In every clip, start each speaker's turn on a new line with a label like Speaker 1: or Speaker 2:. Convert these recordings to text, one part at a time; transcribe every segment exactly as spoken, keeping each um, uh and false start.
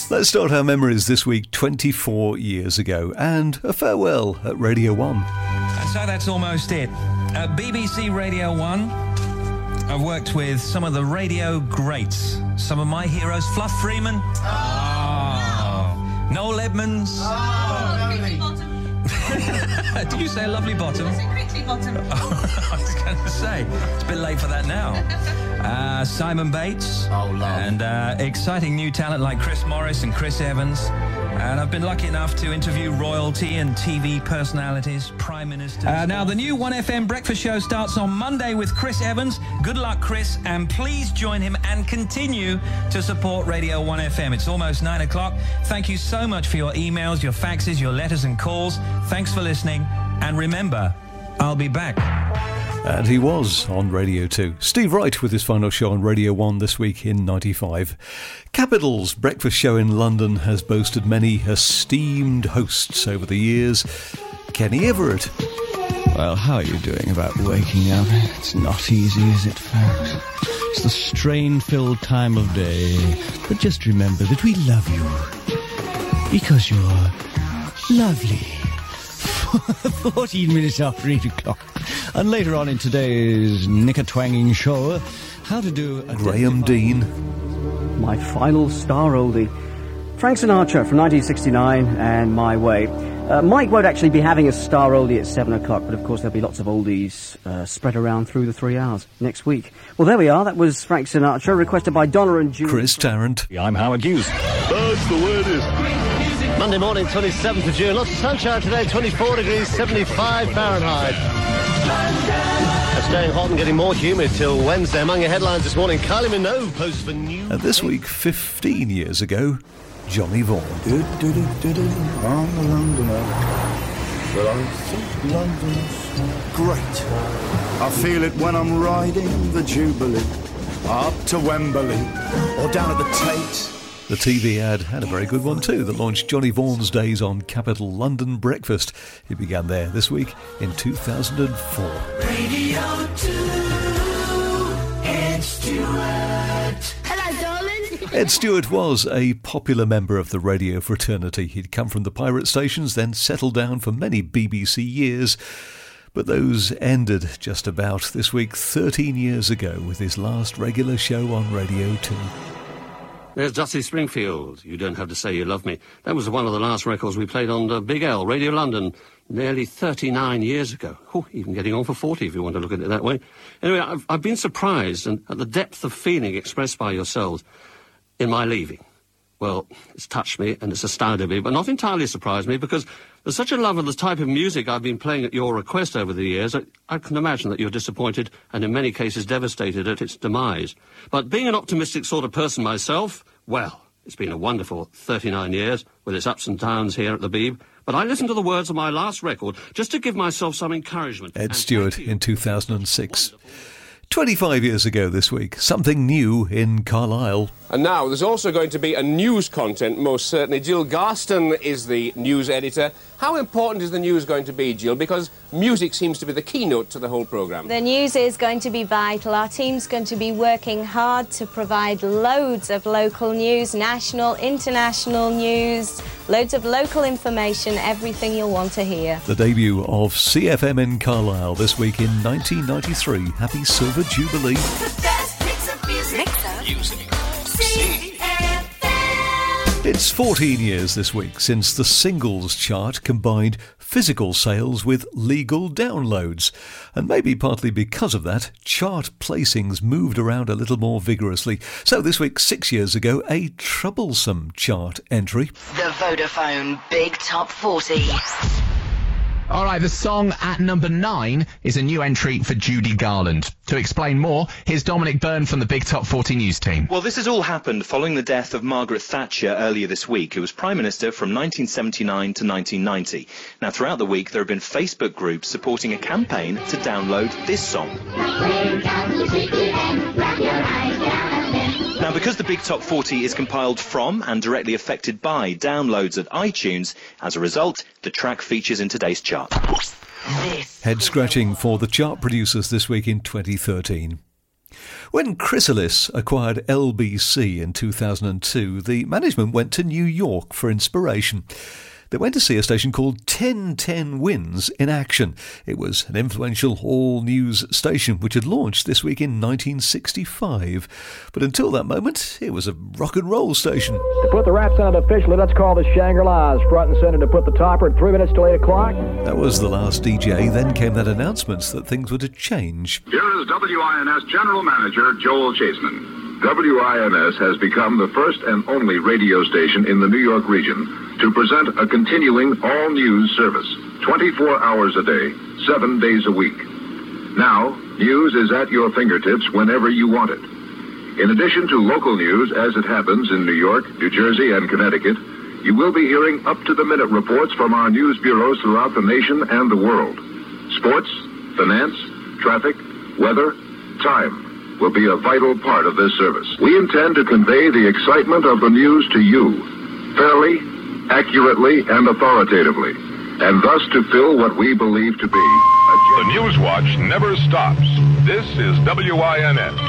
Speaker 1: Let's start our memories this week twenty-four years ago and a farewell at Radio one.
Speaker 2: And so that's almost it. At B B C Radio one, I've worked with some of the radio greats. Some of my heroes, Fluff Freeman. Oh. Noel Edmonds.
Speaker 3: Oh, lovely.
Speaker 2: Did you say a lovely bottom?
Speaker 3: I said crinkly bottom.
Speaker 2: Oh, I was going to say, it's a bit late for that now. Uh, Simon Bates.
Speaker 4: Oh, love.
Speaker 2: And uh, exciting new talent like Chris Morris and Chris Evans. And I've been lucky enough to interview royalty and T V personalities, prime ministers. Uh, now, the new one F M breakfast show starts on Monday with Chris Evans. Good luck, Chris, and please join him and continue to support Radio one F M. It's almost nine o'clock. Thank you so much for your emails, your faxes, your letters and calls. Thanks for listening. And remember, I'll be back.
Speaker 1: And he was on Radio two. Steve Wright with his final show on Radio one this week in ninety-five. Capital's breakfast show in London has boasted many esteemed hosts over the years. Kenny Everett.
Speaker 5: Well, how are you doing about waking up? It's not easy, is it, folks? It's the strain-filled time of day. But just remember that we love you. Because you're lovely. fourteen minutes after eight o'clock. And later on in today's knicker-twanging show, how to do... A
Speaker 1: Graham Dean.
Speaker 6: My final star oldie. Frank Sinatra from nineteen sixty-nine and My Way. Uh, Mike won't actually be having a star oldie at seven o'clock, but of course there'll be lots of oldies uh, spread around through the three hours next week. Well, there we are. That was Frank Sinatra, requested by Donna and Julie.
Speaker 1: Chris Tarrant.
Speaker 5: I'm Howard Hughes.
Speaker 7: That's the way it is.
Speaker 8: Monday morning, twenty-seventh of June. Lots of sunshine today, twenty-four degrees, seventy-five Fahrenheit. It's staying hot and getting more humid till Wednesday. Among your headlines this morning, Kylie Minogue poses for new...
Speaker 1: And this week, fifteen years ago, Johnny Vaughan.
Speaker 7: Do, do, do, do, do, I'm a Londoner, but I think London's great. I feel it when I'm riding the Jubilee up to Wembley or down at the Tate.
Speaker 1: The T V ad had a very good one too that launched Johnny Vaughan's days on Capital London Breakfast. He began there this week in two thousand four.
Speaker 9: Radio two, Ed Stewart. Hello, darling.
Speaker 1: Ed Stewart was a popular member of the radio fraternity. He'd come from the pirate stations, then settled down for many B B C years. But those ended just about this week, thirteen years ago, with his last regular show on Radio two.
Speaker 10: There's Dusty Springfield, You Don't Have to Say You Love Me. That was one of the last records we played on uh, Big L, Radio London, nearly thirty-nine years ago. Oh, even getting on for forty, if you want to look at it that way. Anyway, I've, I've been surprised and at the depth of feeling expressed by yourselves in my leaving. Well, it's touched me and it's astounded me, but not entirely surprised me, because there's such a love of the type of music I've been playing at your request over the years that I can imagine that you're disappointed and in many cases devastated at its demise. But being an optimistic sort of person myself, well, it's been a wonderful thirty-nine years with its ups and downs here at the Beeb. But I listened to the words of my last record just to give myself some encouragement.
Speaker 1: Ed Stewart in two thousand six. twenty-five years ago this week, something new in Carlisle.
Speaker 11: And now there's also going to be a news content, most certainly. Jill Garston is the news editor. How important is the news going to be, Jill? Because music seems to be the keynote to the whole programme.
Speaker 12: The news is going to be vital. Our team's going to be working hard to provide loads of local news, national, international news, loads of local information, everything you'll want to hear.
Speaker 1: The debut of C F M in Carlisle this week in nineteen ninety-three. Happy Silver Jubilee.
Speaker 9: The best mix of music. Music.
Speaker 1: It's fourteen years this week since the singles chart combined physical sales with legal downloads. And maybe partly because of that, chart placings moved around a little more vigorously. So this week, six years ago, a troublesome chart entry.
Speaker 13: The Vodafone Big Top forty.
Speaker 14: All right, the song at number nine is a new entry for Judy Garland. To explain more, here's Dominic Byrne from the Big Top forty News team.
Speaker 15: Well, this has all happened following the death of Margaret Thatcher earlier this week, who was Prime Minister from nineteen seventy-nine to nineteen ninety. Now, throughout the week, there have been Facebook groups supporting a campaign to download this song. Now, because the Big Top forty is compiled from and directly affected by downloads at iTunes, as a result, the track features in today's chart.
Speaker 1: Head scratching for the chart producers this week in twenty thirteen. When Chrysalis acquired L B C in two thousand two, the management went to New York for inspiration. They went to see a station called ten ten Wins in action. It was an influential all-news station which had launched this week in nineteen sixty-five. But until that moment, it was a rock and roll station.
Speaker 4: To put the rats on it officially, let's call the Shangri-Las front and center to put the topper at three minutes till eight o'clock.
Speaker 1: That was the last D J. Then came that announcement that things were to change.
Speaker 16: Here is W I N S General Manager Joel Chaseman. W I N S has become the first and only radio station in the New York region to present a continuing all-news service, twenty-four hours a day, seven days a week. Now, news is at your fingertips whenever you want it. In addition to local news as it happens in New York, New Jersey, and Connecticut, you will be hearing up-to-the-minute reports from our news bureaus throughout the nation and the world. Sports, finance, traffic, weather, time will be a vital part of this service. We intend to convey the excitement of the news to you, fairly, accurately, and authoritatively, and thus to fill what we believe to be a...
Speaker 17: The News Watch never stops. This is W I N S.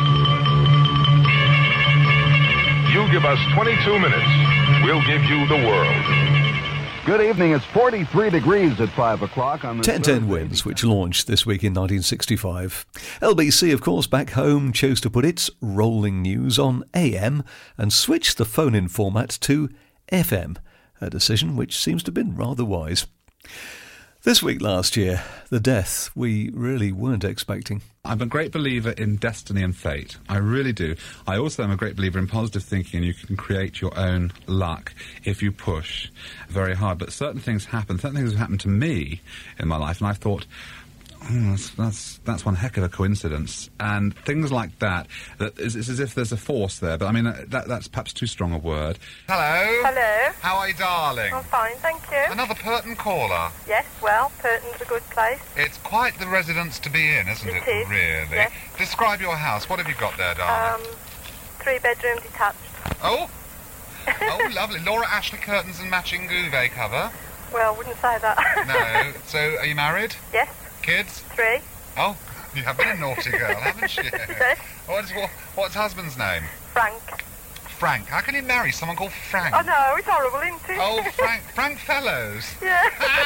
Speaker 17: You give us twenty-two minutes, we'll give you the world.
Speaker 18: Good evening. It's forty-three degrees at five o'clock on the
Speaker 1: ten ten Wins, which launched this week in nineteen sixty-five. L B C, of course, back home, chose to put its rolling news on A M and switched the phone-in format to F M, a decision which seems to have been rather wise. This week last year, the death we really weren't expecting.
Speaker 19: I'm a great believer in destiny and fate. I really do. I also am a great believer in positive thinking, and you can create your own luck if you push very hard. But certain things happen. Certain things have happened to me in my life, and I've thought, oh, that's, that's that's one heck of a coincidence. And things like that, that is, it's as if there's a force there. But I mean, that, that's perhaps too strong a word.
Speaker 20: Hello.
Speaker 21: Hello.
Speaker 20: How are you, darling?
Speaker 21: I'm fine, thank you.
Speaker 20: Another Purton caller.
Speaker 21: Yes, well, Purton's a good place.
Speaker 20: It's quite the residence to be in, isn't it?
Speaker 21: It is.
Speaker 20: Really?
Speaker 21: Yes.
Speaker 20: Describe your house. What have you got there, darling?
Speaker 21: Um, three bedroom detached.
Speaker 20: Oh. Oh, lovely. Laura Ashley curtains and matching duvet cover.
Speaker 21: Well, I wouldn't say that.
Speaker 20: No. So, are you married?
Speaker 21: Yes.
Speaker 20: Kids?
Speaker 21: Three.
Speaker 20: Oh, you have been a naughty girl, haven't you?
Speaker 21: Yes.
Speaker 20: What's, what, what's husband's name?
Speaker 21: Frank.
Speaker 20: Frank. How can you marry someone called Frank?
Speaker 21: Oh, no, it's horrible, isn't it?
Speaker 20: Oh, Frank. Frank Fellows.
Speaker 21: Yeah.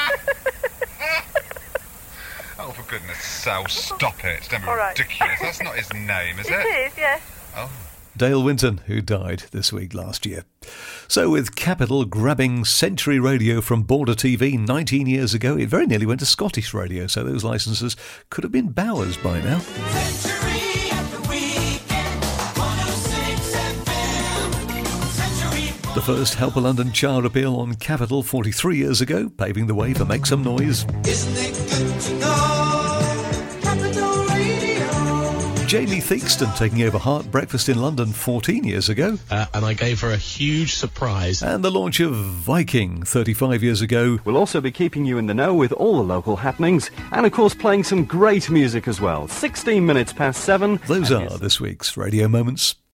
Speaker 20: Oh, for goodness sake, stop it. Don't be
Speaker 21: All right.
Speaker 20: ridiculous. That's not his name, is it?
Speaker 21: It is, yes.
Speaker 20: Oh.
Speaker 1: Dale Winton, who died this week last year. So with Capital grabbing Century Radio from Border T V nineteen years ago, it very nearly went to Scottish Radio, so those licences could have been Bowers by now.
Speaker 9: Century at the weekend, one oh six F M. Century.
Speaker 1: The first Help a London chart appeal on Capital forty-three years ago, paving the way for Make Some Noise.
Speaker 9: Isn't it good to know? Capital Radio.
Speaker 1: Jamie Theakston taking over Heart Breakfast in London fourteen years ago.
Speaker 22: Uh, and I gave her a huge surprise.
Speaker 1: And the launch of Viking thirty-five years ago.
Speaker 6: We'll also be keeping you in the know with all the local happenings and, of course, playing some great music as well. sixteen minutes past seven.
Speaker 1: Those are this week's Radio Moments.